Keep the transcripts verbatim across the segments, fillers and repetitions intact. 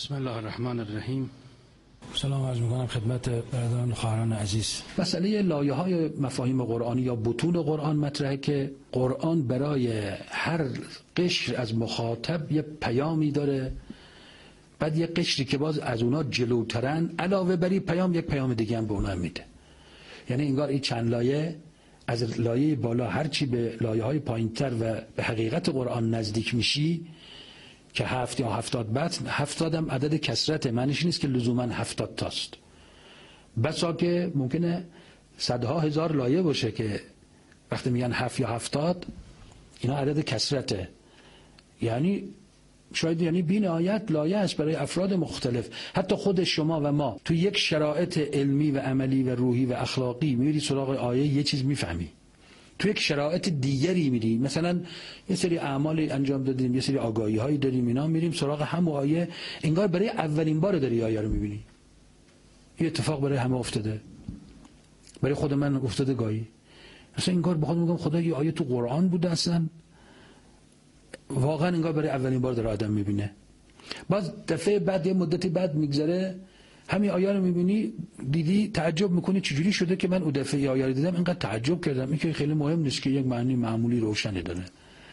بسم الله الرحمن الرحیم. سلام عرض میکنم خدمت برادران و خواهران عزیز. مسئله لایه های مفاهیم قرآنی یا بطون قرآن مطرحه که قرآن برای هر قشر از مخاطب یه پیامی داره، بعد یه قشری که باز از اونا جلوترن علاوه بری پیام یک پیام دیگه هم به اونا میده. یعنی انگار این چند لایه از لایه بالا هرچی به لایه های پایین تر و به حقیقت قرآن نزدیک میشی که هفت یا هفتاد بطن، هفتاد هم عدد کسرت، معنیش نیست که لزوما هفتاد تاست، بسا که ممکنه صدها هزار لایه باشه که وقتی میگن هفت یا هفتاد اینا عدد کسرته، یعنی شاید یعنی بی نهایت لایه است برای افراد مختلف. حتی خود شما و ما تو یک شرایط علمی و عملی و روحی و اخلاقی میری سراغ آیه یه چیز میفهمی، تو یک شرایط دیگری میری، مثلا یه سری اعمال انجام دادیم، یه سری آگاهی هایی داریم، اینا میریم سراغ هم آیه، انگار برای اولین بار داری آیه رو میبینی. این اتفاق برای همه افتاده، برای خود من افتاده گاهی، اصلا انگار بخوام میگم خدا یه آیه تو قرآن بوده، اصلا واقعا انگار برای اولین بار داره آدم میبینه. باز دفعه بعد یه مدتی بعد میگذره همین آیه رو میبینی، دیدی تعجب میکنی چجوری شده که من اون دفعه آیه رو دیدم اینقدر تعجب کردم. این که خیلی مهم نیست که یک معنی معمولی روشنی داره.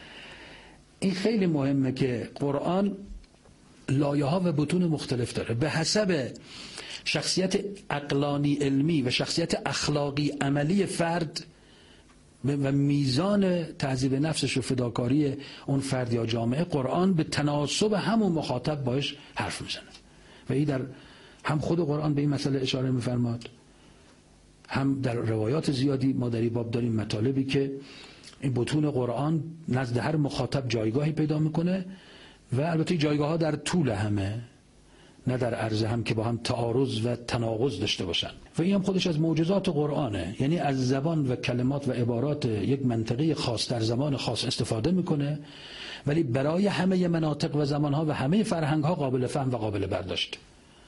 این خیلی مهمه که قرآن لایه ها و بطون مختلف داره به حسب شخصیت عقلانی علمی و شخصیت اخلاقی عملی فرد و میزان تهذیب نفسش و فداکاری اون فرد یا جامعه. قرآن به تناسب همون مخاطب باش حرف میزنه و این در هم خود قرآن به این مسئله اشاره میفرماد، هم در روایات زیادی ما در این باب داریم مطالبی که این بطون قرآن نزد هر مخاطب جایگاهی پیدا میکنه و البته جایگاه ها در طول همه، نه در عرض هم که با هم تعارض و تناقض داشته باشن. و این هم خودش از معجزات قرآنه، یعنی از زبان و کلمات و عبارات یک منطقه خاص در زمان خاص استفاده میکنه، ولی برای همه مناطق و زمانها و همه فرهنگها قابل فهم و قابل برداشت.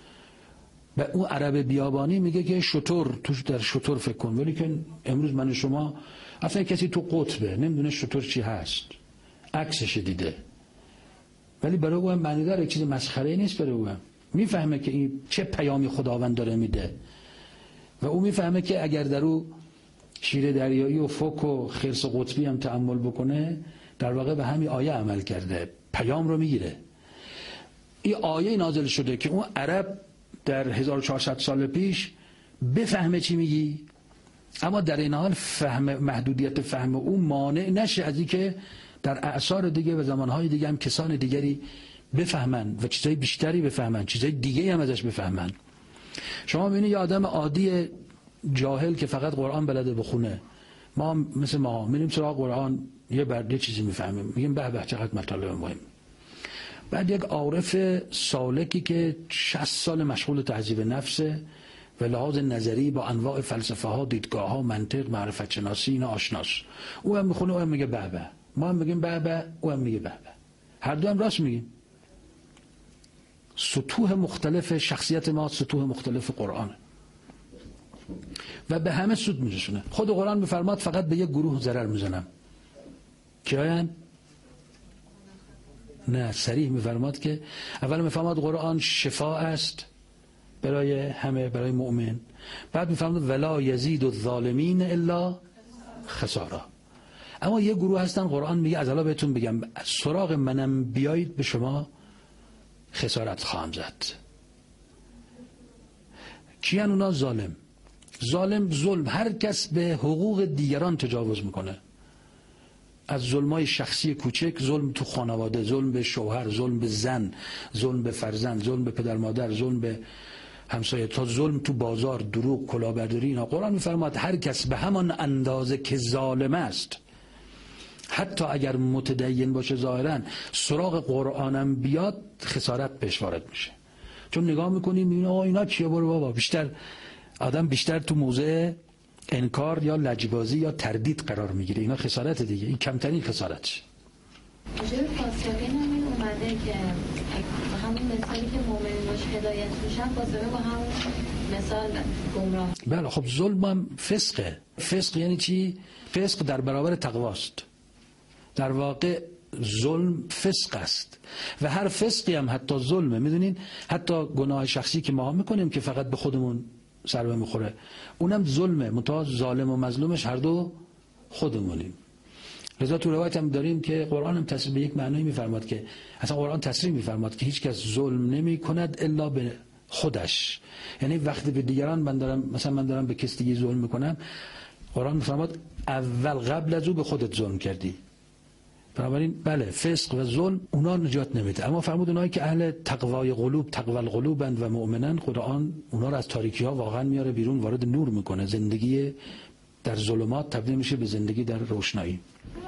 و اون عرب بیابانی میگه که شتر، توش در شتر فکر کن، ولی که امروز من شما اصلا کسی تو قطبه نمیدونه شتر چی هست، عکسش دیده، ولی برای او هم معنی داره، چیز مسخره نیست برای او، هم میفهمه که این چه پیامی خداوند داره میده و او میفهمه که اگر در او شیر دریایی و فوک و خرس قطبی هم تأمل بکنه در واقع به همین آیه عمل کرده، پیام رو میگیره. این آیه نازل شده که اون عرب در هزار و چهارصد سال پیش بفهمه چی میگی، اما در این حال فهم محدودیت فهم او مانع نشه از این که در اعصار دیگه و زمانهای دیگه هم کسان دیگری بفهمن و چیزای بیشتری بفهمن، چیزای دیگه هم ازش بفهمن. شما ببینید یه آدم عادی جاهل که فقط قرآن بلده بخونه، ما مثل ما میریم سراغ قرآن یه برده چیزی میفهمیم، میگیم به به چقدر مطالب مهم. بعد یک عارف سالکی که شصت سال مشغول تهذیب نفسه و لحاظ نظری با انواع فلسفه ها، دیدگاه ها، منطق، معرفت شناسی اینا آشناست، او هم میخونه، او هم میگه به به، ما هم میگیم به به، او هم میگه به به، هر دو هم راست میگیم. سطوح مختلف شخصیت ما، سطوح مختلف قرآن و به همه سود میرسونه. خود قرآن میفرماد فقط به یک گروه ضرر میزنم، کیان؟ نه، صریح میفرماد که اول میفرماد قرآن شفا است برای همه، برای مؤمن، بعد میفرماد ولا یزید الظالمین الا خسارا. اما یه گروه هستن قرآن میگه از الان بهتون بگم سراغ منم بیایید به شما خسارت خواهم زد. کیان اونا؟ ظالم. ظالم، ظلم، هر کس به حقوق دیگران تجاوز میکنه، از ظلمای شخصی کوچک، ظلم تو خانواده، ظلم به شوهر، ظلم به زن، ظلم به فرزند، ظلم به پدر مادر، ظلم به همسایه، تا ظلم تو بازار، دروغ، کلاهبرداری اینا. قرآن میفرماد هر کس به همان اندازه که ظالم است، حتی اگر متدین باشه ظاهرا، سراغ قرآنم بیاد خسارت بهش وارد میشه. چون نگاه میکنیم میبینیم آه اینا چیه، برو بابا، بیشتر آدم بیشتر تو موضع انکار یا لجبازی یا تردید قرار میگیره، اینا خسارت دیگه، این کمترین خسارتش. چرا فاسقه نمی اومده که همون مثالی که مؤمن باشه هدایت میشن، فاسقه با همون مثال گمراه؟ بله خب ظلم هم فسقه. فسق یعنی چی؟ فسق در برابر تقواست. در واقع ظلم فسق است و هر فسقی هم حتی ظلمه. میدونین حتی گناه شخصی که ما میکنیم که فقط به خودمون ضربه میخوره، اونم ظلمه، منتها ظالم و مظلومش هر دو خودمونیم. لذا تو روایت هم داریم که قرآن هم تصریح به یک معنی میفرماد که اصلا قرآن تصریح میفرماد که هیچ کس ظلم نمی کند الا به خودش. یعنی وقتی به دیگران من دارم، مثلا من دارم به کسی دیگه ظلم میکنم، قرآن میفرماد اول قبل از او به خودت ظلم کردی. بنابراین بله فسق و ظلم اونا نجات نمیده، اما فرمود اونایی که اهل تقوای قلوب، تقوی القلوبند و مؤمنن، قرآن اونا رو از تاریکی ها واقعا میاره بیرون، وارد نور میکنه، زندگی در ظلمات تبدیل میشه به زندگی در روشنایی.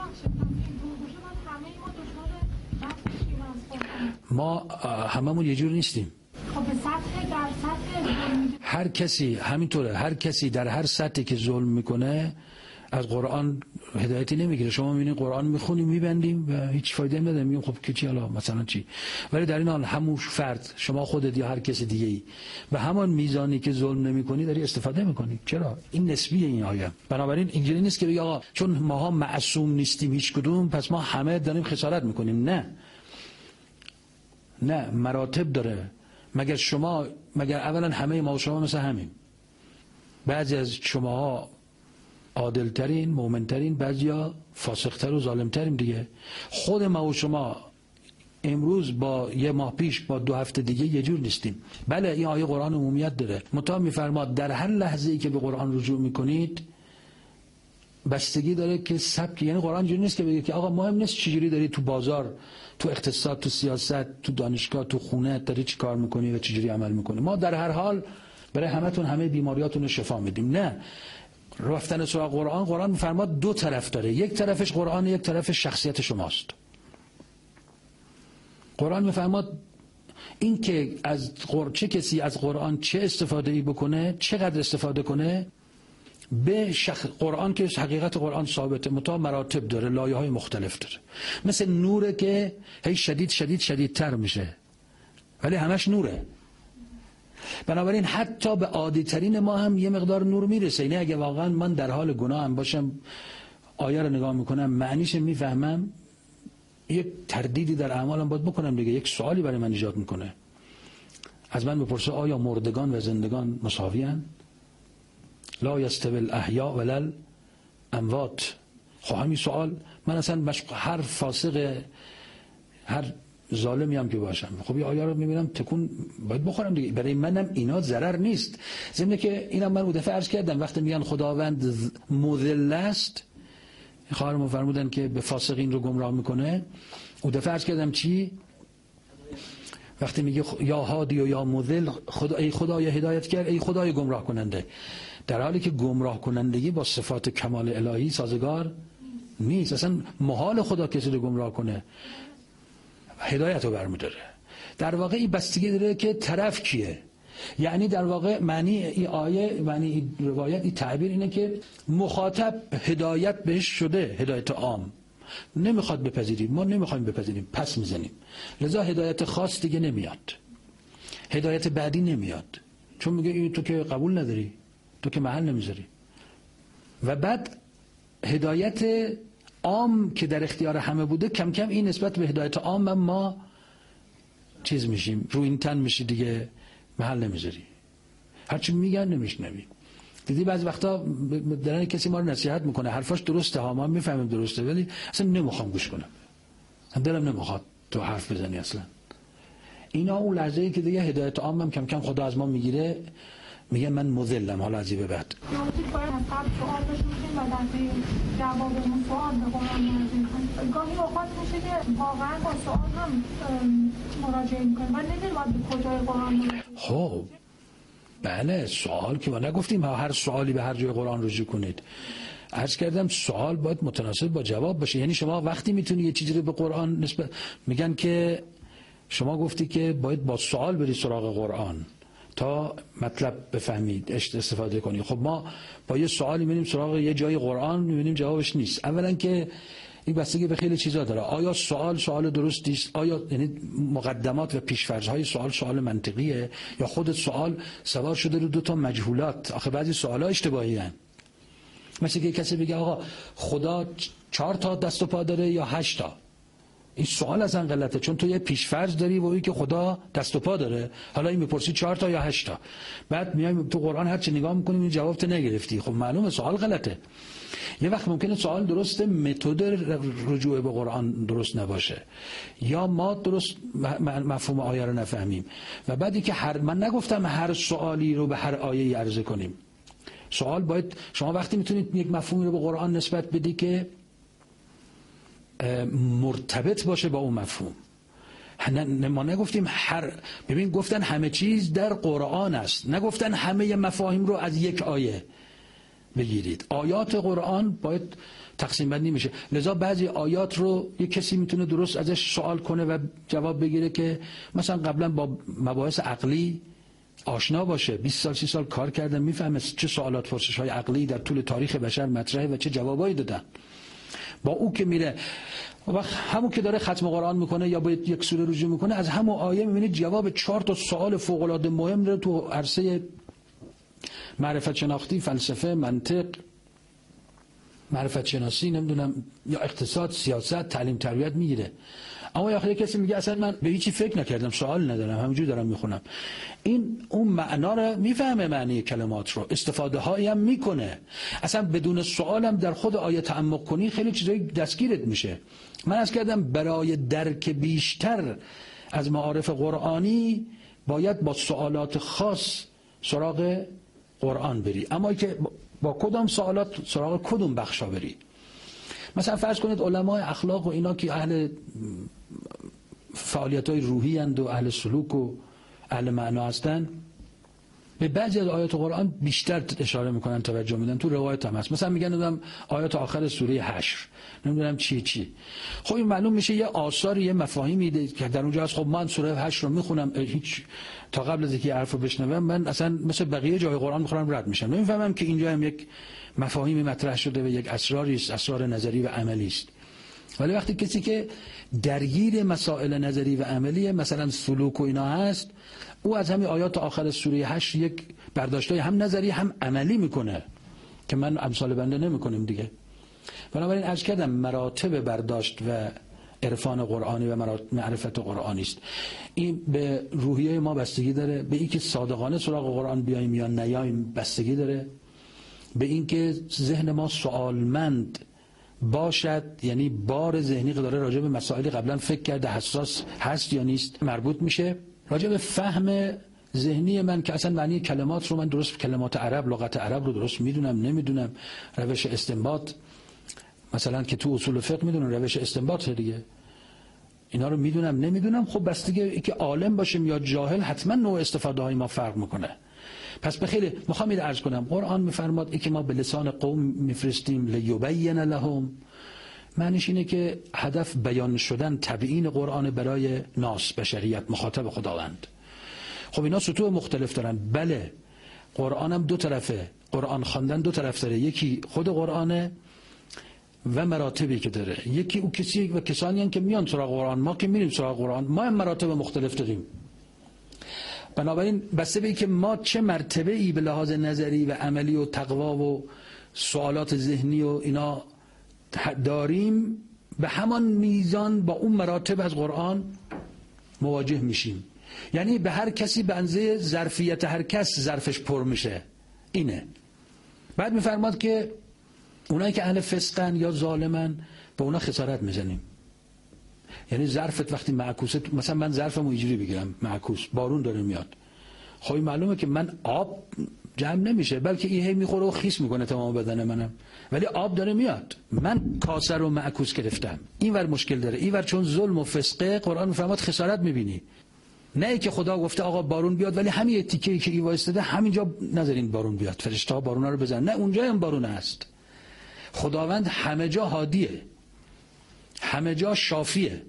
ما هممون یه جور نیستیم. خب به سطح در سطح هر کسی همینطوره، هر کسی در هر سطحی که ظلم میکنه از قرآن هدایتی نمیگیره. شما میبینید قرآن میخونیم میبندیم و هیچ فایده نمیده، میگیم خب که چی حالا مثلا چی، ولی در این حال همون فرد، شما خودت یا هر کس دیگه ای، به همان میزانی که ظلم نمیکنی داری استفاده میکنی. چرا؟ این نسبیه این آیه. بنابراین اینجوری نیست که بگی آقا چون ماها معصوم نیستیم هیچ کدوم پس ما همه داریم خسارت میکنیم. نه نه، مراتب داره. مگر شما مگر اولا همه ما و شما مثل همین، بعضی از شماها عادلترین، مومنترین، بعضیا فاسقتر و ظالمترین دیگه. خود ما و شما امروز با یه ماه پیش با دو هفته دیگه یه جور نیستیم. بله این آیه قرآن عمومیت داره، منتها میفرماد در هر لحظه‌ای که به قرآن رجوع میکنید بستگی داره که سبک، یعنی قرآن جوری نیست که بگه که آقا مهم نیست چجوری داری تو بازار، تو اقتصاد، تو سیاست، تو دانشگاه، تو خونه داری چی کار میکنی و چجوری عمل میکنی، ما در هر حال برای همتون همه بیماریاتون رو شفا میدیم. نه، رفتن سراغ قرآن، قرآن میفرماد دو طرف داره، یک طرفش قرآن، یک طرفش شخصیت شماست. قرآن میفرماد این که از قر... چه کسی از قرآن چه استفاده ای بکنه، چقدر استفاده کنه، به شخ... قرآن که حقیقت قرآن ثابته، متا مراتب داره، لایه های مختلف داره. مثل نوره که هی شدید شدید شدیدتر میشه ولی همش نوره. بنابراین حتی به عادی ترین ما هم یه مقدار نور میرسه. اینه اگه واقعا من در حال گناه هم باشم، آیه رو نگاه میکنم، معنیش میفهمم، یک تردیدی در اعمالم باید بکنم دیگه، یک سوالی برای من ایجاد میکنه. از من بپرسه آیا مردگان و زندگان مساوی هستند؟ لا یستوی الاحیاء ولا الاموات. خب همین سوال من اصلا مشق... هر فاسق، هر ظالمی هم که باشم، خب یه آیه رو میبینم تکون باید بخورم دیگه. برای منم اینا ضرر نیست. ضمن که اینم من اون دفعه عرض کردم وقتی میگن خداوند مذل است، خواهرمون فرمودن که به فاسقین رو گمراه میکنه. اون دفعه عرض کردم چی؟ وقتی میگه یا هادی و یا مذل، خدا ای خدای هدایت کرد، ای خدای گمراه کننده، در حالی که گمراه کنندگی با صفات کمال الهی سازگار نیست. اصلا محال خدا کسی رو گمراه کنه، هدایت رو برمی‌داره. در واقع این بستگی داره که طرف کیه. یعنی در واقع معنی این آیه، معنی این روایت، این تعبیر اینه که مخاطب هدایت بهش شده، هدایت عام نمیخواد بپذیریم، ما نمیخوایم بپذیریم، پس میزنیم. لذا هدایت خاص دیگه نمیاد، هدایت بعدی نمیاد، چون میگه این تو که قبول نداری، تو که محل نمیذاری. و بعد هدایت عام که در اختیار همه بوده، کم کم این نسبت به هدایت عام ما چیز میشیم، رو این تن میشی دیگه، محل نمیذاری، هرچی میگن نمیشنوی. دیدی بعضی وقتا دارن کسی ما رو نصیحت میکنه، حرفاش درسته ها، ما میفهمیم درسته، ولی اصلا نمیخوام گوش کنم، دلم نمیخواد تو حرف بزنی اصلا. اینا اون لحظه ای که دیگه هدایت عام هم کم کم خدا از ما میگیره، میگه من مذلم، حالا از این به بعد جوابمون سوال به قرآن نازل کنیم. گاهی اوقات میشه که واقعا با سوال هم مراجعه میکنیم و نمیدونیم باید به کجای قرآن مراجعه. خب بله، سوال که ما نگفتیم هر سوالی به هر جای قرآن رجوع کنید. عرض کردم سوال باید متناسب با جواب باشه. یعنی شما وقتی میتونی یه چیزی رو به قرآن نسبت، میگن که شما گفتی که باید با سوال بری سراغ قرآن تا مطلب بفهمید، استفاده کنی. خب ما با یه سوالی میریم سراغ یه جای قرآن، میبینیم جوابش نیست. اولا که این بستگی به خیلی چیزا داره. آیا سوال سوال درستی است؟ آیا یعنی مقدمات و پیش‌فرض‌های سوال سوال منطقیه، یا خود سوال سوار شده رو دو تا مجهولات؟ آخه بعضی سوال‌ها اشتباهی هستند. مثل که کسی بگه آقا خدا چهار تا دست و پا داره یا هشت تا؟ این سوال اصلا غلطه، چون تو یه پیش‌فرض داری و این که خدا دست و پا داره. حالا این میپرسی چهار تا یا هشت تا، بعد میایم تو قرآن هر چی نگاه میکنیم این جواب تو نگرفتی، خب معلومه سوال غلطه. یه وقت ممکنه سوال درسته، متد رجوع به قرآن درست نباشه، یا ما درست مفهوم آیه رو نفهمیم. و بعدی که هر من نگفتم هر سوالی رو به هر آیه عرضه کنیم. سوال باید شما وقتی میتونید یک مفهومی رو به قرآن نسبت بدی که مرتبط باشه با اون مفهوم. ما نگفتیم هر، ببین گفتن همه چیز در قرآن است، نگفتن همه مفاهیم رو از یک آیه بگیرید. آیات قرآن باید تقسیم بندی میشه، لذا بعضی آیات رو یک کسی میتونه درست ازش سوال کنه و جواب بگیره که مثلا قبلا با مباحث عقلی آشنا باشه، بیست سال سی سال کار کرده، میفهمه چه سوالات پرسش های عقلی در طول تاریخ بشر مطرحه و چه جوابایی دادن. با او که میره و همون که داره ختم قرآن میکنه یا با یک سوره رجوع میکنه، از همون آیه میبینید جواب چهار تا سوال فوق العاده مهم رو تو عرصه معرفت شناختی، فلسفه، منطق، معرفت شناسی، نمیدونم یا اقتصاد، سیاست، تعلیم، تربیت میگیره. اما یا آخر کسی میگه اصلا من به هیچی فکر نکردم، سوال ندارم، همینجوری دارم میخونم. این اون معنا رو میفهمه، معنی کلمات رو، استفاده هایی هم میکنه. اصلا بدون سوالم در خود آیه تعمق کنی خیلی چیزایی دستگیرت میشه. من از کردم برای درک بیشتر از معارف قرآنی باید با سوالات خاص سراغ قرآن بری، اما که با کدام سوالات سراغ کدوم بخشا بری. مثلا فرض کنید علمای اخلاق و اینا که اهل فعالیت‌های روحی اند و اهل سلوک و اهل معنا هستن، به بعضی از آیات قرآن بیشتر اشاره میکنن، توجه میدن. تو روایت هم هست، مثلا میگن نمیدونم آیات آخر سوره حشر نمیدونم چی چی. خب این معلوم میشه یه آثار، یه مفاهیمی که در اونجا هست. خب من سوره حشر رو میخونم، هیچ تا قبل از اینکه حرفو بشنوم من اصلا مثل بقیه جای قرآن میخونم رد میشم، نمیفهمم که اینجا هم یک مفاهیمی مطرح شده و یک اسراری است، اسرار نظری و عملی است. ولی وقتی کسی که درگیر مسائل نظری و عملی مثلا سلوک و اینا هست، او از همین آیات آخر سوره هشت یک برداشتای هم نظری هم عملی میکنه که من امثال بنده نمیکنیم دیگه. بنابراین عرض کردم مراتب برداشت و عرفان قرآنی و معرفت قرآنی است. این به روحیه ما بستگی داره، به اینکه صادقانه سراغ قرآن بیایم یا نیایم بستگی داره، به اینکه ذهن ما سوالمند باشد، یعنی بار ذهنی که داره راجع به مسائلی قبلا فکر کرده حساس هست یا نیست مربوط میشه. راجع به فهم ذهنی من که اصلا معنی کلمات رو من درست، کلمات عرب، لغت عرب رو درست میدونم نمیدونم، روش استنباط مثلا که تو اصول فقه میدونم روش استنباط دیگه، اینا رو میدونم نمیدونم. خب بستگی که عالم باشیم یا جاهل حتما نوع استفاده های ما فرق میکنه. پس به خیلی میخوام این عرض کنم، قرآن میفرماد ای که ما به لسان قوم میفرستیم لیبین لهم، معنیش اینه که هدف بیان شدن تبیین قرآن برای ناس، بشریت، مخاطب خداوند. خب اینا سطوح مختلف دارن. بله قرآن هم دو طرفه، قرآن خواندن دو طرف داره، یکی خود قرآنه و مراتبی که داره. یکی او کسی و کسانی هن که میان سراغ قرآن، ما که میریم سراغ قرآن، ما هم مراتب مختلف داریم. بنابراین بسته به که ما چه مرتبه ای به لحاظ نظری و عملی و تقوا و سوالات ذهنی و اینا داریم، به همان میزان با اون مراتب از قرآن مواجه میشیم. یعنی به هر کسی به اندازه ظرفیت هر کس ظرفش پر میشه. اینه. بعد میفرماد که اونایی که اهل فسقن یا ظالمن به اونا خسارت میزنیم. یعنی ظرفت وقتی معکوسه، مثلا من ظرفمو اینجوری بگیرم معکوس، بارون داره میاد، خب معلومه که من آب جمع نمیشه، بلکه این هی میخوره و خیس میکنه تمام بدن منم، ولی آب داره میاد، من کاسه رو معکوس گرفتم. اینور مشکل داره، اینور چون ظلم و فسقه قرآن میفرماد خسارت میبینی. نه ای که خدا گفته آقا بارون بیاد ولی همین تیکه‌ای که ای وایستاده همینجا نذارین بارون بیاد، فرشته‌ها بارونا رو بزنن، نه اونجا هم بارون هست. خداوند همه جا هادیه، همه جا شافیه.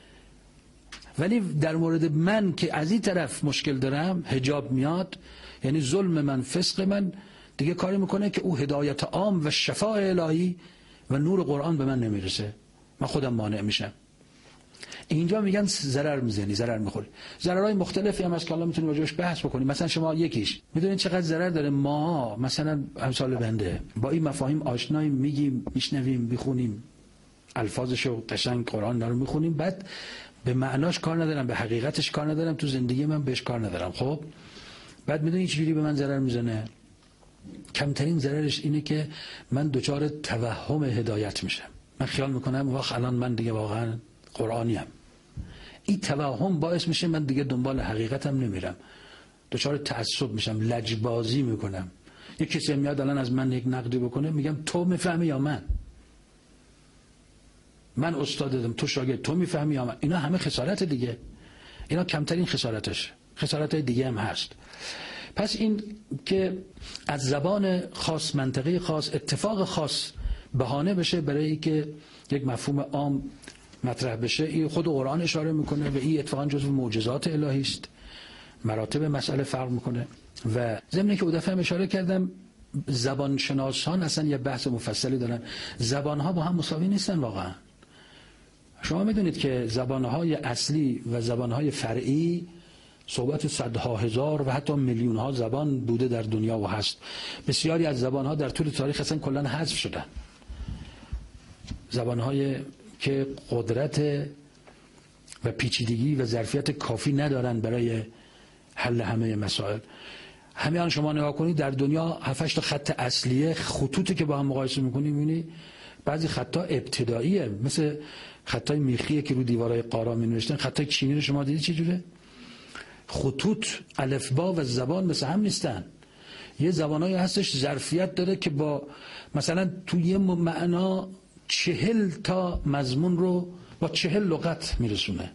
ولی در مورد من که از این طرف مشکل دارم، حجاب میاد، یعنی ظلم من، فسق من دیگه کاری میکنه که او هدایت عام و شفاء الهی و نور قرآن به من نمیرسه، من خودم مانع میشم. اینجا میگن ضرر میزنی، ضرر میخوری. ضررهای مختلفی هم از که الله میتونیم راجعش بحث بکنیم. مثلا شما یکیش میدونید چقدر ضرر داره. ما مثلا امثال بنده با این مفاهیم آشناییم، میگیم، میشنویم، میخونیم، الفاظش رو قشنگ قرآن رو میخونیم، بعد به معناش کار ندارم، به حقیقتش کار ندارم، تو زندگی من بهش کار ندارم. خب بعد میدونی چجوری به من ضرر میزنه؟ کمترین ضررش اینه که من دچار توهم هدایت میشم. من خیال میکنم واقعا الان من دیگه واقعا قرآنیم. این توهم باعث میشه من دیگه دنبال حقیقتم نمیرم، دچار تعصب میشم، لجبازی میکنم. یک کسی میاد الان از من یک نقدی بکنه، میگم تو میفهمی یا من؟ من استاد دادم، تو شاگرد، تو میفهمی یا من؟ اینا همه خسارت دیگه. اینا کمترین خسارتش، خسارت دیگه هم هست. پس این که از زبان خاص، منطقه خاص، اتفاق خاص بهانه بشه برای که یک مفهوم عام مطرح بشه، این خود قرآن اشاره میکنه و این اتفاقا جزو معجزات الهی است. مراتب مسئله فرق میکنه. و ضمن که اون دفعه اشاره کردم زبان شناسان اصلا یه بحث مفصلی دارن. زبانها با هم مساوی نیستن واقعا. شما میدونید که زبانهای اصلی و زبانهای فرعی صحبت صدها هزار و حتی میلیون ها زبان بوده در دنیا و هست. بسیاری از زبانها در طول تاریخ اصلا کلا حذف شدن. زبانهای که قدرت و پیچیدگی و ظرفیت کافی ندارن برای حل همه مسائل. همین شما نگاه کنید در دنیا هفت هشت تا خط اصلیه، خطوطی که با هم مقایسه می‌کنی می‌بینی بعضی خطا ابتداییه، مثل خطای میخیه که رو دیوارهای قارا می‌نوشتن. خطای چینی رو شما دیدی چه جوره؟ خطوط الفبا و زبان مثل هم نیستن. یه زبانایی هستش ظرفیت داره که با مثلا تو یه معنا چهل تا مضمون رو با چهل لغت میرسونه.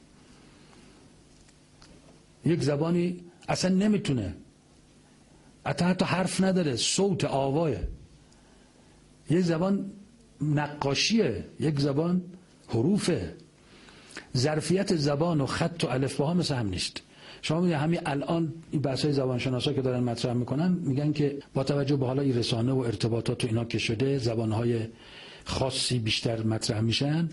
یک زبانی اصلا نمیتونه، حتی حتی حرف نداره، صوت آوایه. یک زبان نقاشیه، یک زبان حروفه. ظرفیت زبان و خط و الفباها مثل هم نیست. شما میگه همین الان این بحث‌های زبانشناسا که دارن مطرح میکنن میگن که با توجه به حالا این رسانه و ارتباطات و اینا که شده، زبان‌های خاصی بیشتر مطرح میشن.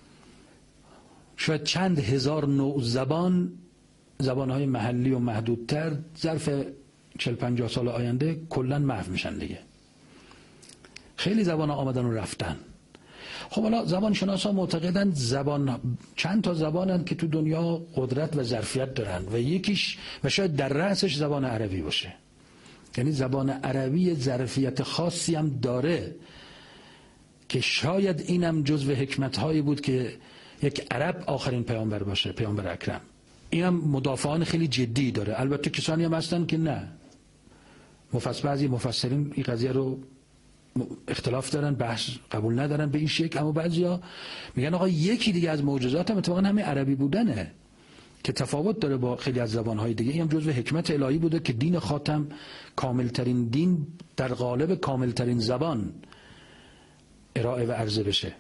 شاید چند هزار نوع زبان، زبان‌های محلی و محدودتر ظرف چهل پنجاه سال آینده کلاً محو میشن دیگه. خیلی زبان‌ها آمدن و رفتن. خب حالا زبان شناسا معتقدن زبان چند تا زبانن که تو دنیا قدرت و ظرفیت دارن و یکیش و شاید در رأسش زبان عربی باشه. یعنی زبان عربی ظرفیت خاصی هم داره که شاید اینم جزو حکمت‌هایی بود که یک عرب آخرین پیامبر باشه، پیامبر اکرم. اینم مدافعان خیلی جدی داره. البته کسانی هم هستن که نه، مفسر بعضی مفسرین این قضیه رو اختلاف دارن، بحث قبول ندارن به این شکل، اما بعضیا میگن آقا یکی دیگه از معجزات هم اتفاقا همین عربی بودنه که تفاوت داره با خیلی از زبانهای دیگه. این هم جزو حکمت الهی بوده که دین خاتم کاملترین دین در قالب کاملترین زبان ارائه و عرضه بشه.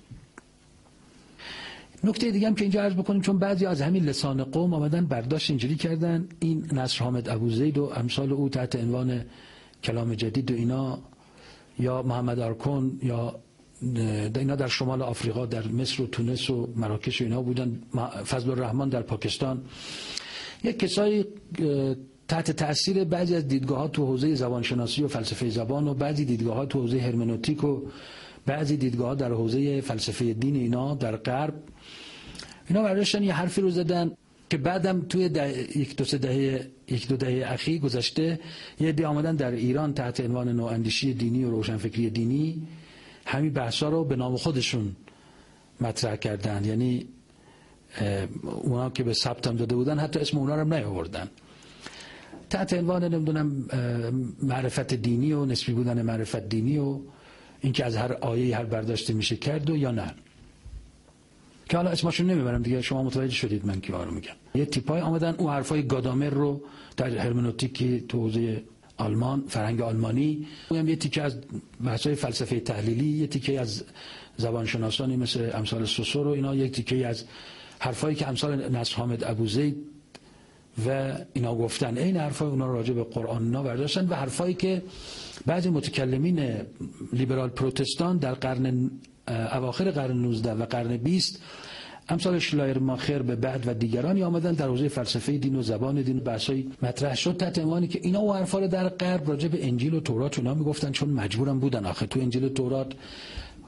نکته دیگه هم که اینجا عرض بکنیم، چون بعضی از همین لسان قوم آمدن برداشت اینجوری کردن این نصر حامد ابوزید و امثال او تحت عنوان کلام جدید و اینا، یا محمد آرکون، یا اینا در شمال آفریقا در مصر و تونس و مراکش و اینا بودن، فضل الرحمن در پاکستان، یک کسایی تحت تأثیر بعضی از دیدگاهات تو حوزه زبانشناسی و فلسفه زبان و بعضی دیدگاهات تو حوزه هرمنوتیک و بعضی دیدگاهات در حوزه فلسفه دین اینا در غرب، اینا برداشتن یه حرفی رو زدن که بعدم توی ده، یک دو سه دهه یک دو دهه اخیر گذشته یه عده آمدن در ایران تحت عنوان نواندیشی دینی و روشنفکری دینی همین بحثا رو به نام خودشون مطرح کردن. یعنی اونا که به ثبت هم داده بودن حتی اسم اونا رو هم نیاوردن، تحت عنوان نمیدونم معرفت دینی و نسبی بودن معرفت دینی و اینکه از هر آیه هر برداشته میشه کرد و یا نه، که حالا اسمشون نمیبرم دیگه، شما متوجه شدید من کیوا رو میگم. یه تیپای آمدن اون حرفای گادامر رو در هرمنوتیک تو حوزه آلمان، فرهنگ آلمانی، اونم یه تیکه از بحث‌های فلسفه تحلیلی، یه تیکه از زبانشناسانی مثل امثال سوسور و اینا، یک تیکه از حرفایی که امثال نصر حامد ابوزید و اینا گفتن، این حرفای اونا راجع به قرآن اینا برداشتن و حرفایی که بعضی متکلمین لیبرال پروتستان در قرن اواخر قرن نوزده و قرن بیست امثال شلایرماخر به بعد و دیگرانی آمدن در حوزه فلسفه دین و زبان دین بحثایی مطرح شد تحت عنوانی که اینا و حرفا رو در غرب راجع به انجیل و تورات اونا میگفتن، چون مجبورن بودن آخه تو انجیل و تورات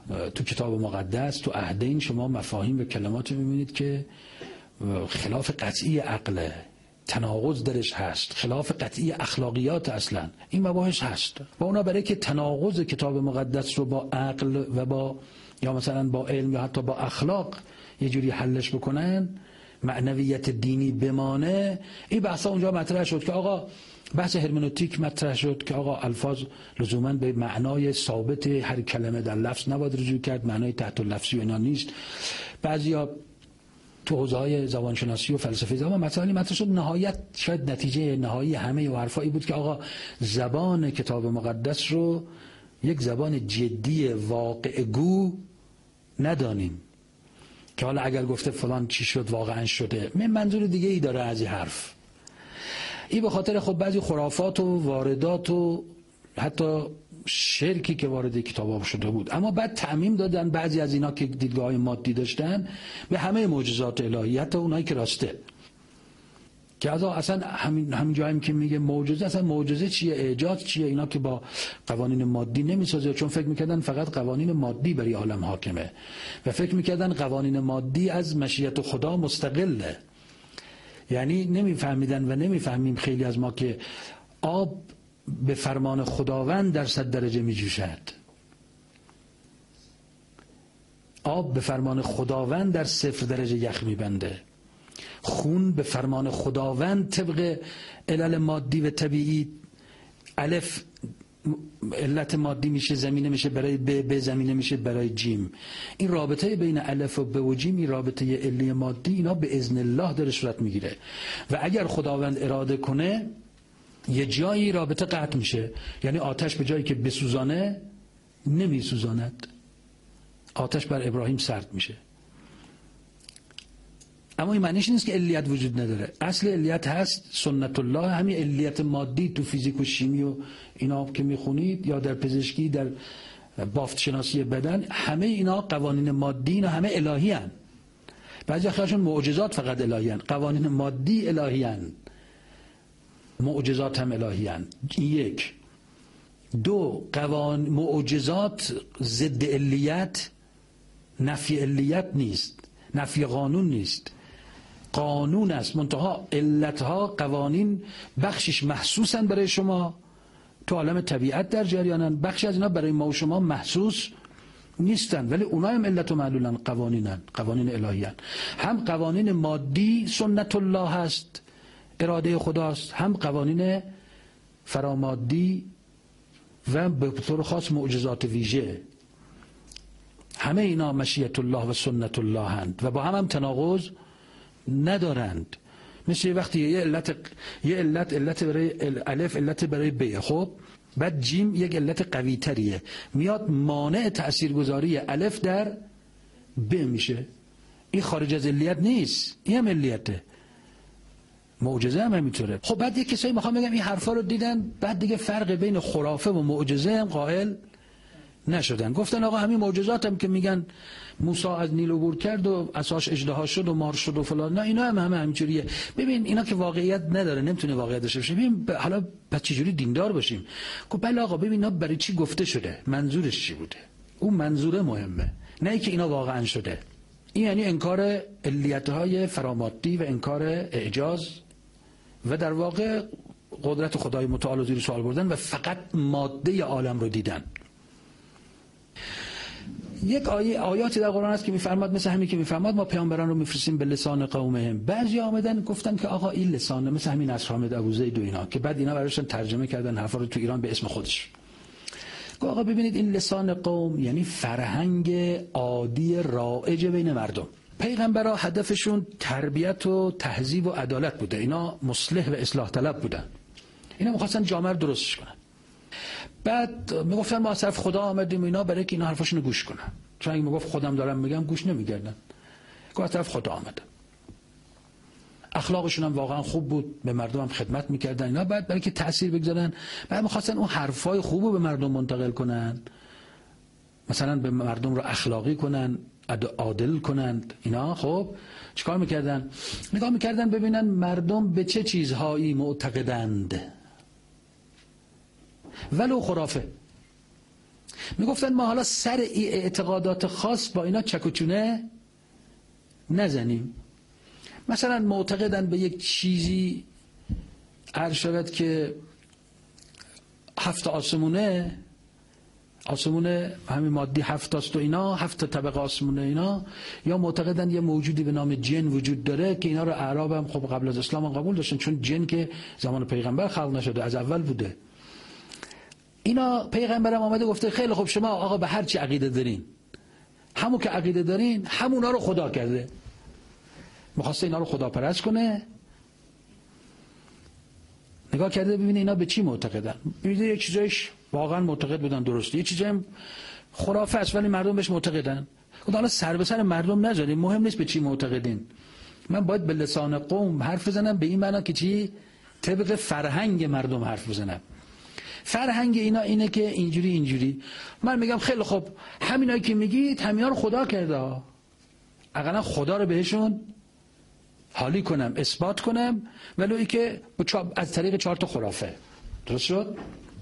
تو کتاب مقدس تو عهدین شما مفاهیم و کلماتی می‌بینید که خلاف قطعی عقله، تناقض درش هست، خلاف قطعی اخلاقیات، اصلا این مباحث هست. با اونا برای که تناقض کتاب مقدس رو با عقل و با یا مثلا با علم یا حتی با اخلاق یه جوری حلش بکنن، معنویت دینی بمانه، این بحثا اونجا مطرح شد که آقا بحث هرمنوتیک مطرح شد که آقا الفاظ لزوما به معنای ثابت هر کلمه در لفظ نباید رجوع کرد، معنای تحت اللفظی و اینا نیست. بعضیا تو حوزه‌های زبانشناسی و فلسفه زبان مسائلی مطرح شد، نهایت شاید نتیجه نهایی همه و حرفایی بود که آقا زبان کتاب مقدس رو یک زبان جدی واقع‌گو ندانیم که حالا اگر گفته فلان چی شد واقعا شده. من منظور دیگه ای داره از این حرف. این به خاطر خب بعضی خرافات و واردات و حتی شرکی که وارد کتابا شده بود، اما بعد تعمیم دادن بعضی از اینا که دیدگاه‌های مادی داشتن به همه معجزات الهی، حتی اونایی که راسته، که از اصلا همین همین جایی که میگه معجزه، اصلا معجزه چیه، اعجاز چیه، اینا که با قوانین مادی نمیسازه، چون فکر میکردن فقط قوانین مادی بر عالم حاکمه و فکر میکردن قوانین مادی از مشیت خدا مستقله. یعنی نمیفهمیدن و نمیفهمیم خیلی از ما که آب به فرمان خداوند در صد درجه می جوشد، آب به فرمان خداوند در صفر درجه یخ می بنده، خون به فرمان خداوند طبق علل مادی و طبیعی الف علت مادی میشه زمینه میشه برای ب، ب زمینه میشه برای جیم. این رابطه بین الف و ب و جیم، این رابطه علی مادی، اینا به اذن الله داره صورت میگیره و اگر خداوند اراده کنه یه جایی رابطه قطع میشه. یعنی آتش به جایی که بسوزانه نمیسوزاند، آتش بر ابراهیم سرد میشه. اما این معنیش نیست که علیت وجود نداره، اصل علیت هست سنت الله. همین علیت مادی تو فیزیک و شیمی و اینا که میخونید یا در پزشکی، در بافت شناسی بدن، همه اینا قوانین مادی اینا همه الهی هن. بعضی خیالشون معجزات فقط الهی هن، قوانین مادی الهی هن، معجزات هم الهی هن. یک. دو، قوان معجزات ضد علیت، نفی علیت نیست، نفی قانون نیست، قانون است، منتها علتها قوانین بخشش محسوسن برای شما تو عالم طبیعت در جریانن، بخش از اینا برای ما و شما محسوس نیستن، ولی اونا هم علت و معلولن، قوانینن، قوانین الهیان. هم قوانین مادی سنت الله هست، اراده خداست، هم قوانین فرامادی و به طور خاص معجزات ویژه. همه اینا مشیت الله و سنت الله هند و با هم هم تناقض ندارند. مثل وقتی یه علت یه علت علت برای الف، علت برای ب، خب بعد جیم یک علت قوی تریه، میاد مانع تاثیرگذاری الف در ب میشه. این خارج از علیت نیست، این هم علیته. معجزه هم همینطوره. خب بعد یک کسایی میخوام بگم این حرفا رو دیدن، بعد دیگه فرق بین خرافه و معجزه هم قائل نشدن. گفتن آقا همین معجزات هم که میگن موسی از نیل عبور کرد و عصاش اژدها شد و مار شد و فلان، نه اینا هم همه همینجوریه. ببین اینا که واقعیت نداره، نمیتونه واقعیت داشته باشه. ببین حالا پس چجوری دیندار باشیم؟ خب بله آقا ببین اینا برای چی گفته شده، منظورش چی بوده، اون منظوره مهمه، نه اینکه اینا واقعا شده. این یعنی انکار علیت‌های فرامادی و انکار اعجاز و در واقع قدرت خدای متعال رو زیر سوال بردن و فقط ماده عالم رو دیدن. یک آیه آیاتی در قرآن هست که میفرماد مثل همین که میفرماد ما پیامبران رو میفرستیم به لسان قومهم. بعضی آمدن گفتن که آقا این لسانه، مثل همین نصر حامد ابوزید و اینا که بعد اینا براشون ترجمه کردن حرفا رو تو ایران به اسم خودش. آقا ببینید این لسان قوم یعنی فرهنگ عادی رایج بین مردم. پیغمبرها هدفشون تربیت و تهذیب و عدالت بوده، اینا مصلح و اصلاح طلب بودن، اینا می‌خواستن جامعه رو درستش کنن. بعد میگفتن ما از طرف خدا آمدیم اینا برای که اینا حرفاشون رو گوش کنن، چون اگه میگفت خودم دارم میگم گوش نمیگردن، که از طرف خدا آمده. اخلاقشون هم واقعا خوب بود، به مردم هم خدمت میکردن اینا. بعد برای که تأثیر بگذارن بعد میخواستن اون حرفای خوب رو به مردم منتقل کنن، مثلا به مردم رو اخلاقی کنن، عادل کنند اینا. خب چیکار میکردن؟ نگاه میکردن ببینن مردم به چه چیزهایی معتقدند، ولو خرافه. میگفتن ما حالا سر اعتقادات خاص با اینا چک و چونه نزنیم. مثلا معتقدن به یک چیزی عرض شود که هفت آسمونه، آسمونه همین مادی هفت است و اینا، هفت طبقه آسمونه اینا، یا معتقدن یه موجودی به نام جن وجود داره که اینا رو اعراب هم خب قبل از اسلام هم قبول داشتن، چون جن که زمان پیغمبر خلق نشده، از اول بوده. اینا پیغمبرم آمده گفته خیلی خب شما آقا به هر چی عقیده دارین، همون که عقیده دارین همونا رو خدا کرده. می‌خواسته اینا رو خدا پرست کنه. نگاه کرده ببینه اینا به چی معتقدن. ببینید یه چیزایش واقعا معتقد بودن درسته، یه چیزایی خرافه است ولی مردم بهش معتقدن. خدا حالا سر به سر مردم نذاریم، مهم نیست به چی معتقدین. من باید به لسان قوم حرف بزنم، به این معنا که چی؟ طبق فرهنگ مردم حرف بزنم. فرهنگ اینا اینه که اینجوری اینجوری. من میگم خیلی خب همینایی که میگید همینا رو خدا کرده، اقلا خدا رو بهشون حالی کنم، اثبات کنم، ولو ای که از طریق چهار تا خرافه. درست شد؟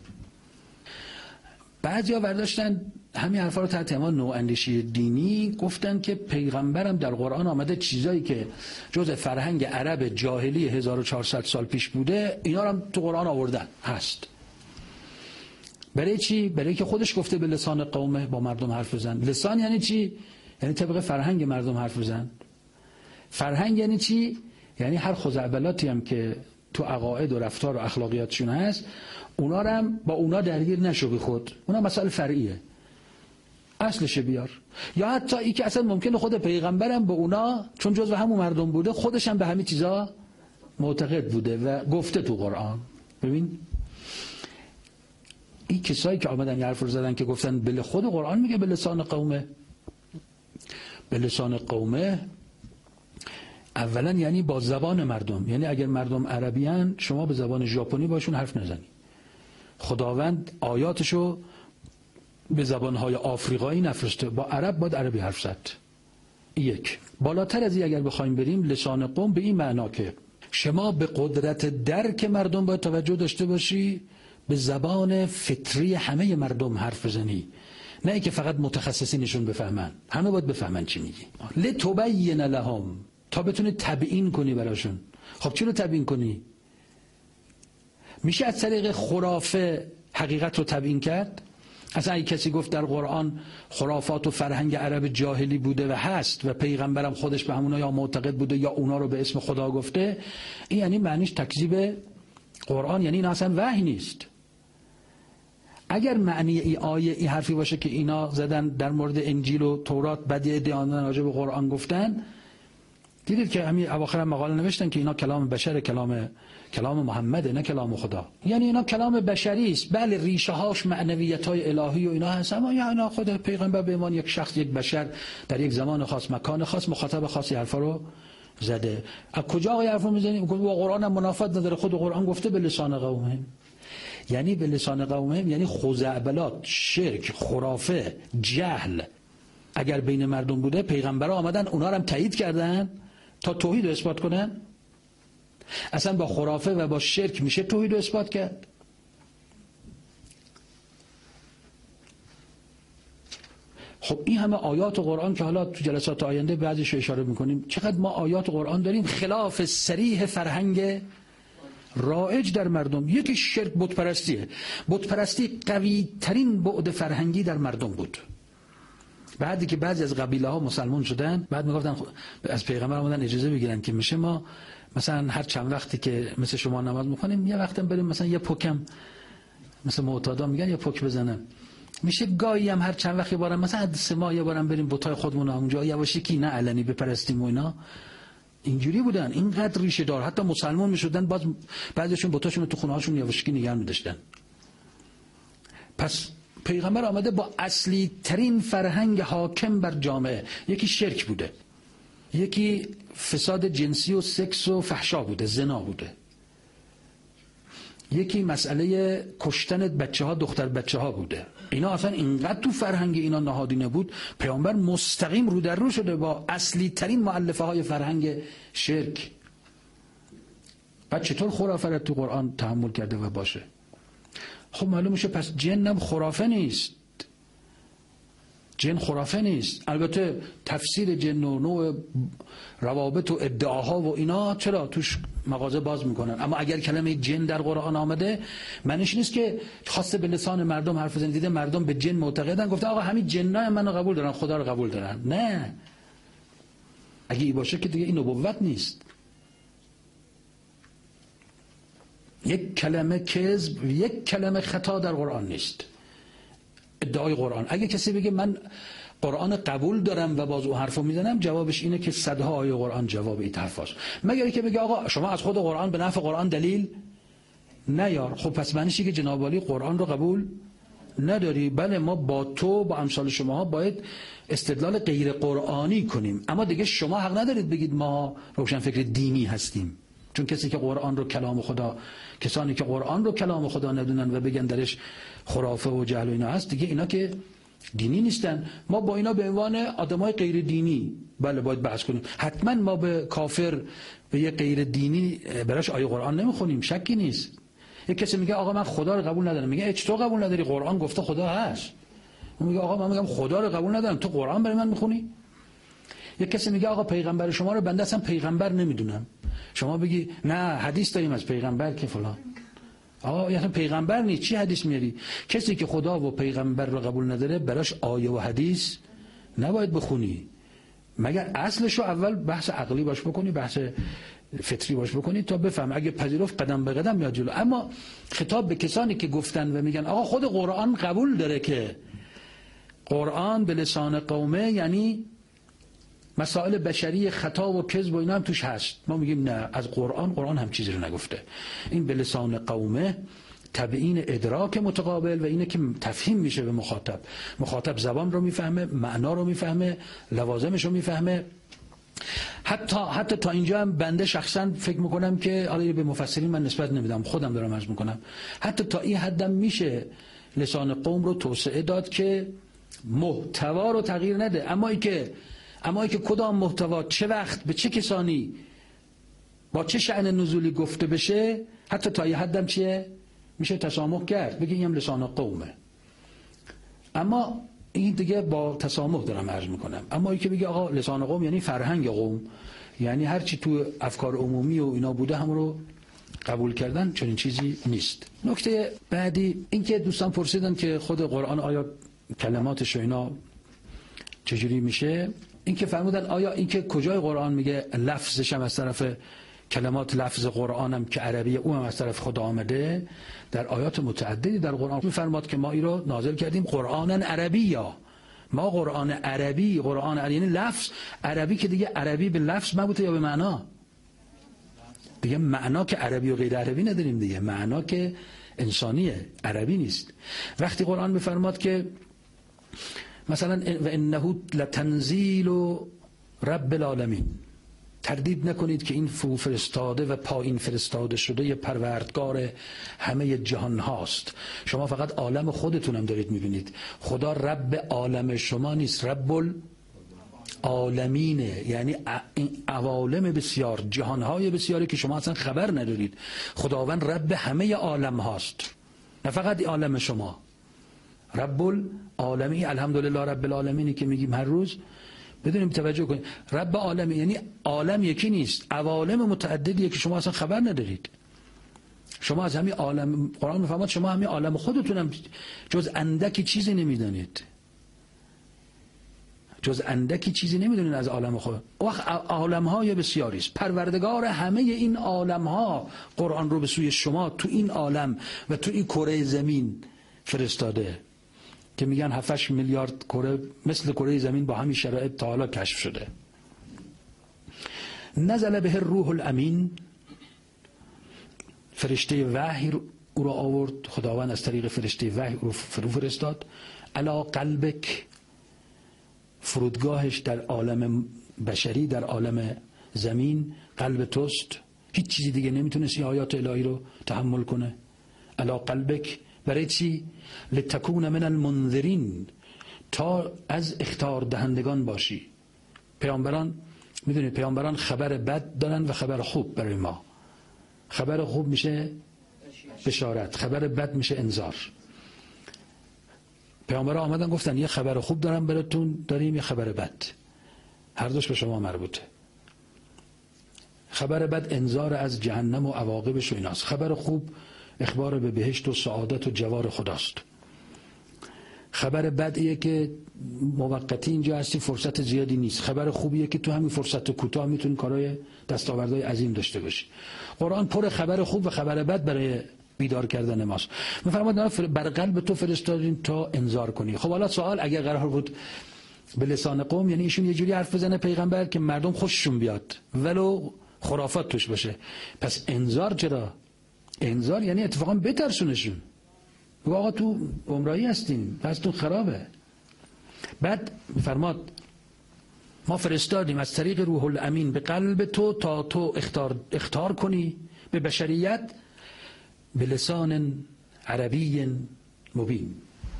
بعضیا برداشتن همین حرفا رو تحت عنوان نواندیشی دینی گفتن که پیغمبرم در قرآن آمده چیزایی که جز فرهنگ عرب جاهلی هزار و چهارصد سال پیش بوده اینا رو هم تو قرآن آوردن هست. برای چی؟ برای که خودش گفته به لسان قومه با مردم حرف بزن. لسان یعنی چی؟ یعنی طبق فرهنگ مردم حرف بزن. فرهنگ یعنی چی؟ یعنی هر خزعبلاتی هم که تو عقاید و رفتار و اخلاقیاتشون هست اونا رو هم با اونا درگیر نشو به خود، اونا مسائل فرعیه، اصلش بیار. یا حتی ای که اصلا ممکنه خود پیغمبرم به اونا چون جزو همون مردم بوده خودش هم به همین چیزا معتقد بوده و گفته تو قرآن. ببین این کسایی که آمدن یه حرف رو زدن که گفتن بله خود قرآن میگه به لسان قومه. به لسان قومه اولا یعنی با زبان مردم، یعنی اگر مردم عربیان شما به زبان ژاپنی باشون حرف نزنی. خداوند آیاتشو به زبانهای آفریقایی نفرسته، با عرب باید عربی حرف زد. یک. بالاتر از این اگر بخوایم بریم لسان قوم به این معنا که شما به قدرت درک مردم باید توجه داشته باشی، به زبان فطری همه مردم حرف بزنی، نه ای که فقط متخصصینشون بفهمن، همه باید بفهمن چی میگی. لتبین لهم، تا بتونی تبیین کنی براشون. خب چی رو تبیین کنی؟ میشه از طریق خرافه حقیقت رو تبیین کرد؟ اصلا اگه کسی گفت در قرآن خرافات و فرهنگ عرب جاهلی بوده و هست و پیغمبرم خودش به همونا یا معتقد بوده یا اونا رو به اسم خدا گفته، این یعنی معنیش تکذیب قرآن، یعنی این اصلا وحی نیست. اگر معنی ای آیه ای حرفی باشه که اینا زدن در مورد انجیل و تورات بعد یه عده آمدن راجع به قرآن گفتن، دیدید که همین اواخر مقاله نوشتن که اینا کلام بشر، کلام کلام محمده، نه کلام خدا. یعنی اینا کلام بشری است. بله ریشه هاش معنویت های الهی و اینا هست، اما یا اینا خود پیغمبر به عنوان یک شخص، یک بشر در یک زمان خاص، مکان خاص، مخاطب خاصی حرفا رو زده. از کجا آقای حرفو میزنیم؟ با قرآن هم منافات نداره، خود قرآن گفته به لسان قومهم. یعنی به لسان قومهم یعنی خزعبلات، شرک، خرافه، جهل اگر بین مردم بوده پیغمبرها آمدن اونا رو هم تایید کردن تا توحید رو اثبات کنن. اصلا با خرافه و با شرک میشه توحید رو اثبات کرد؟ خب این همه آیات قرآن که حالا تو جلسات آینده بعضیش اشاره میکنیم، چقدر ما آیات قرآن داریم خلاف صریح فرهنگ رایج در مردم. یکی شرک، بت پرستیه. بت پرستی قوی ترین بعد فرهنگی در مردم بود. بعدی که بعضی از قبیله ها مسلمان شدن، بعد میگفتن از پیغمبر اومدن اجازه بگیرن که میشه ما مثلا هر چند وقتی که مثل شما نماز میکنیم یه وقتم بریم مثلا یه پکم، مثل معتادا میگن یه پک بزنم، میشه گاهی هم هر چند وقتی بارم مثلا سه ماه یه بارم بریم بتای خودمون اونجا یواشکی نه علنی بپرستیم و اینا. اینجوری بودن، اینقدر ریشه دار. حتی مسلمان میشدن باز بعضیشون بتاشون رو تو خونه هاشون یواشکی نگه می‌داشتن. پس پیغمبر آمده با اصلی ترین فرهنگ حاکم بر جامعه. یکی شرک بوده، یکی فساد جنسی و سکس و فحشا بوده، زنا بوده، یکی مسئله کشتن بچه ها، دختر بچه ها بوده. اینا اصلا اینقدر تو فرهنگ اینا نهادینه بود، پیامبر مستقیم رو در رو شده با اصلی ترین مؤلفه های فرهنگ شرک. بعد چطور خرافه را تو قرآن تحمل کرده و باشه؟ خب معلوم میشه پس جنم خرافه نیست. جن خرافه نیست. البته تفسیر جن و نوع روابط و ادعاها و اینا چرا توش مغازه باز میکنن، اما اگر کلمه جن در قرآن آمده معنیش نیست که خواسته به لسان مردم حرف بزنه. دیده مردم به جن معتقدن، گفته آقا همین جنای منو قبول دارن، خدا رو قبول دارن. نه، اگه این باشه که دیگه این نبوت نیست. یک کلمه کذب، یک کلمه خطا در قرآن نیست. ادعای قرآن، اگه کسی بگه من قرآن قبول دارم و باز او حرفو میزنم، جوابش اینه که صدها آیه قرآن جواب این حرفاست. مگر که بگه آقا شما از خود قرآن به نفع قرآن دلیل نیار، خب پس معنیش که جناب عالی قرآن رو قبول نداری. بله، ما با تو با امثال شما باید استدلال غیر قرآنی کنیم، اما دیگه شما حق ندارید بگید ما روشن فکر دینی هستیم. چون کسی که قرآن رو کلام خدا، کسانی که قرآن رو کلام خدا ندونن و بگن درش خرافه و جهل و اینا هست، دیگه اینا که دینی نیستن. ما با اینا به عنوان آدمای غیر دینی بله باید بحث کنیم. حتما ما به کافر، به یه غیر دینی براش آیه قرآن نمیخونیم، شکی نیست. یک کسی میگه آقا من خدا رو قبول ندارم، میگه چطور قبول نداری؟ قرآن گفته خدا هست. میگه آقا من میگم خدا رو قبول ندارم، تو قرآن برای من میخونی؟ یک کسی میگه آقا پیغمبر شما رو بنده اصلا پیغمبر نمیدونم، شما بگی نه حدیث داریم از پیغمبر که فلان. آقا یعنی پیغمبر نیست، چی حدیث میاری؟ کسی که خدا و پیغمبر رو قبول نداره براش آیه و حدیث نباید بخونی، مگر اصلشو اول بحث عقلی باش بکنی، بحث فطری باش بکنی تا بفهم. اگه پذیرفت قدم به قدم میاد جلو. اما خطاب به کسانی که گفتن و میگن آقا خود قرآن قبول داره که قرآن به لسان قومه، یعنی مسائل بشری خطا و کذب و اینا هم توش هست، ما میگیم نه، از قرآن قرآن هم چیزی رو نگفته. این به لسان قومه تبیین ادراک متقابل و اینه که تفهیم میشه به مخاطب. مخاطب زبان رو میفهمه، معنا رو میفهمه، لوازمش رو میفهمه. حتی حتی تا اینجا هم بنده شخصا فکر میکنم که حالا به مفسرین من نسبت نمیدم، خودم دارم عرض میکنم، حتی تا این حدم میشه لسان قوم رو توسعه داد که محتوا رو تغییر نده، اما ای که اما ای که کدام محتوا چه وقت به چه کسانی با چه شأن نزولی گفته بشه، حتی تا یه حدم چیه میشه تسامح کرد، بگیم هم لسان قومه. اما این دیگه با تسامح دارم عرض میکنم. اما ای که بگه آقا لسان قوم یعنی فرهنگ قوم، یعنی هر چی تو افکار عمومی و اینا بوده هم رو قبول کردن، چنین چیزی نیست. نکته بعدی این که دوستان پرسیدن که خود قرآن آیا کلماتش و اینا چجوری میشه، این که فرمودن آیا این که کجای قرآن میگه لفظش هم از طرف کلمات لفظ قرآن هم که عربیه اون هم از طرف خدا آمده، در آیات متعددی در قرآن میفرماد که ما این رو نازل کردیم قرآن عربی، یا ما قرآن عربی، قرآن عربی یعنی لفظ عربی، که دیگه عربی به لفظ مربوطه یا به معنا؟ دیگه معنا که عربی و غیر عربی نداریم، دیگه معنا که انسانیه، عربی نیست. وقتی قرآن میفرماد که مثلا و انه لتنزیل رب العالمین، تردید نکنید که این فرو فرستاده و پایین فرستاده شده یه پروردگار همه جهان هاست. شما فقط عالم خودتونم دارید میبینید، خدا رب عالم شما نیست، رب العالمینه، یعنی این عوالم بسیار، جهانهای بسیاری که شما اصلا خبر ندارید. خداوند رب همه عالم هاست، نه فقط عالم شما. رب العالمین، الحمدلله رب العالمینی که میگیم هر روز، بدونیم توجه کنید، رب عالم یعنی عالم یکی نیست، عوالم متعددیه که شما اصلا خبر ندارید. شما از همین عالم، قرآن میفرماد شما همین عالم خودتونم جز اندکی چیزی نمیدونید، جز اندکی چیزی نمیدونید از عالم خود. وقت عالم‌های بسیاری است، پروردگار همه این عالم‌ها قرآن رو به سوی شما تو این عالم و تو این کره زمین فرستاده که میگن هفت میلیارد کره مثل کره زمین با همین شرایط تا حالا کشف شده. نزل به روح الامین، فرشته وحی او را آورد، خداوند از طریق فرشته وحی او رو فرو فرستاد. علی قلبک، فرودگاهش در عالم بشری، در عالم زمین قلب توست، هیچ چیزی دیگه نمیتونست آیات الهی رو تحمل کنه. علی قلبک برای چی؟ لتکون من المنذرین، تا از اخطار دهندگان باشی. پیامبران میدونید پیامبران خبر بد دارن و خبر خوب برای ما. خبر خوب میشه بشارت، خبر بد میشه انذار. پیامبران آمدن گفتن یه خبر خوب دارم براتون، داریم یه خبر بد، هر دوش به شما مربوطه. خبر بد انذار از جهنم و عواقبش و ایناست. خبر خوب اخبار به بهشت و سعادت و جوار خداست. خبر بدیه که موقتی اینجا هستی، فرصت زیادی نیست. خبر خوبیه که تو همین فرصت کوتاه میتونی کارهای دستاوردهای عظیم داشته باشی. قرآن پر خبر خوب و خبر بد برای بیدار کردن ماست. میفرماد بر قلب تو فرستادیم تا انذار کنی. خب حالا سوال، اگر قرار بود به لسان قوم، یعنی ایشون یه جوری حرف بزنه پیغمبر که مردم خوششون بیاد ولو خرافات توش باشه، پس انذار چرا؟ انذار یعنی اتفاقا بترسونشون، بگو آقا تو گمراهی هستین، پس تو خرابه. بعد میفرماد ما فرستادیم از طریق روح الامین به قلب تو تا تو اختار, اختار کنی به بشریت به لسان عربی مبین.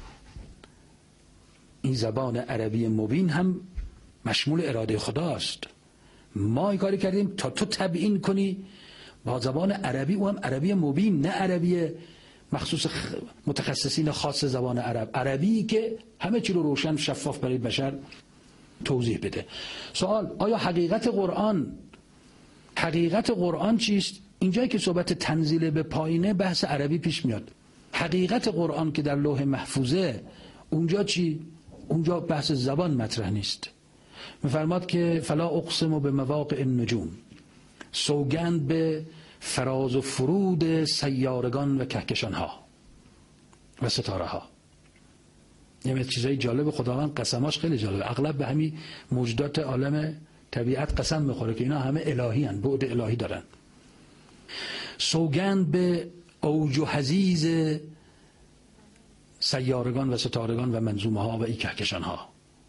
این زبان عربی مبین هم مشمول اراده خداست. ما این کاری کردیم تا تو تبیین کنی با زبان عربی، و هم عربی مبین، نه عربی مخصوص متخصصین خاص زبان عرب، عربی که همه چی رو روشن شفاف برای بشر توضیح بده. سوال، آیا حقیقت قرآن حقیقت قرآن چیست؟ اینجایی که صحبت تنزیل به پایینه بحث عربی پیش میاد. حقیقت قرآن که در لوح محفوظه، اونجا چی؟ اونجا بحث زبان مطرح نیست. میفرماد که فلا اقسم به مواقع النجوم، سوگند به فراز و فرود سیارگان و کهکشان ها و ستاره ها. یه چیزای جالب خداوند قسماش خیلی جالب، اغلب به همین موجودات عالم طبیعت قسم میخوره که اینا همه الهی هن، بعد الهی دارن. سوگند به اوج و حضیض سیارگان و ستارگان و منظومه ها و ای کهکشان ها.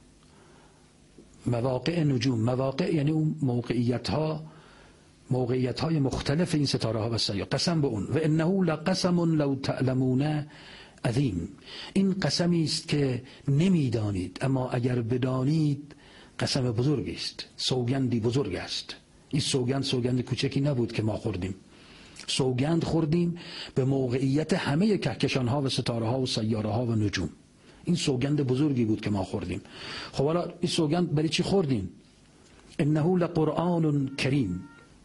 مواقع نجوم، مواقع یعنی اون موقعیت ها، موقعیت های مختلف این ستاره ها و سیار. قسم به اون. و انه لقسم لو تعلمون عظیم، این قسمی است که نمیدانید اما اگر بدانید قسم بزرگی است، سوگندی بزرگ است. این سوگند سوگند کوچکی نبود که ما خوردیم، سوگند خوردیم به موقعیت همه کهکشان ها و ستاره ها و سیاره ها و نجوم. این سوگند بزرگی بود که ما خوردیم. خب حالا این سوگند برای چی خوردیم؟ انه لقرآن کریم،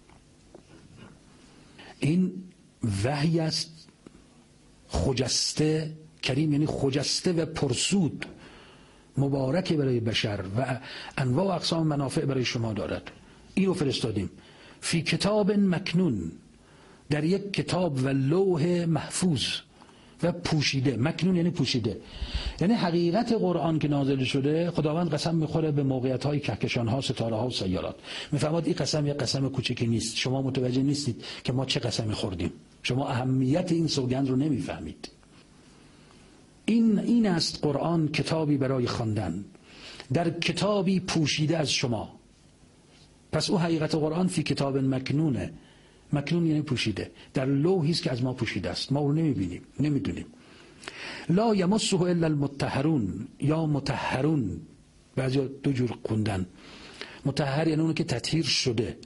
این وحی است خجسته، کریم یعنی خجسته و پرسود، مبارک برای بشر و انواع و اقسام منافع برای شما دارد. این رو فرستادیم فی کتاب مکنون، در یک کتاب و لوح محفوظ و پوشیده. مکنون یعنی پوشیده، یعنی حقیقت قرآن که نازل شده خداوند قسم میخوره به موقعیت های کهکشان ها، ستاره ها و سیارات. میفهمد این قسم یک قسم کوچکی نیست، شما متوجه نیستید که ما چه قسمی خوردیم، شما اهمیت این سوگند رو نمیفهمید. این این است قرآن، کتابی برای خواندن در کتابی پوشیده از شما. پس او حقیقت قرآن فی کتاب مکنونه. مکنون یعنی پوشیده، در لوحی است که از ما پوشیده است، ما اون نمیبینیم، نمیدونیم. لا یمسه الا المطهرون یا مطهرون، بعضی دو جور خوندن. مطهر یعنی اون که تطهیر شده،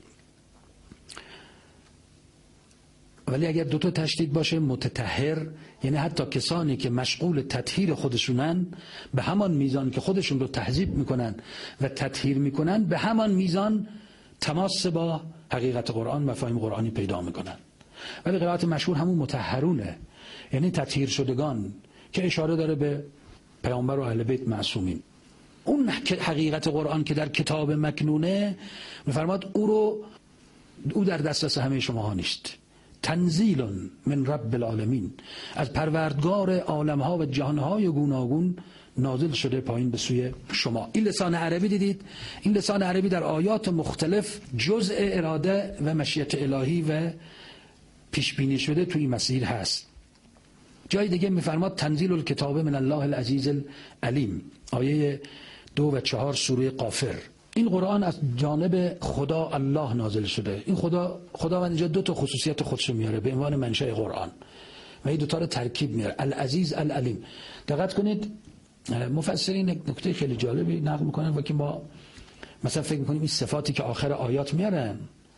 ولی اگر دوتا تشدید باشه متطهر یعنی حتی کسانی که مشغول تطهیر خودشونن به همان میزان که خودشون رو تهذیب میکنن و تطهیر میکنن به همان میزان تماس با حقیقت قرآن مفاهیم قرآنی پیدا میکنن. ولی قرائت مشهور همون مطهرونه، یعنی تطهیر شدگان، که اشاره داره به پیامبر و اهل بیت معصومین. اون حقیقت قرآن که در کتاب مکنونه میفرماد او رو او در دسترس همه شما ها نیست. تنزیل من رب العالمین، از پروردگار عالمها و جهانهای گوناگون نازل شده پایین به سوی شما. این لسان عربی دیدید، این لسان عربی در آیات مختلف جزء اراده و مشیت الهی و پیش بینی شده توی مسیر هست. جای دیگه میفرماد تنزیل الکتاب من الله العزیز العلیم، آیه دو و چهار سوره غافر. این قرآن از جانب خدا الله نازل شده. این خدا خدا من اینجا دو تا خصوصیت خودشو میاره به عنوان منشأ قرآن و این دو تا رو ترکیب میاره، العزیز العلیم. دقت کنید مفسرین نکته خیلی جالبی نقل میکنن و که ما مثلا فکر میکنیم این صفاتی که آخر آیات میارن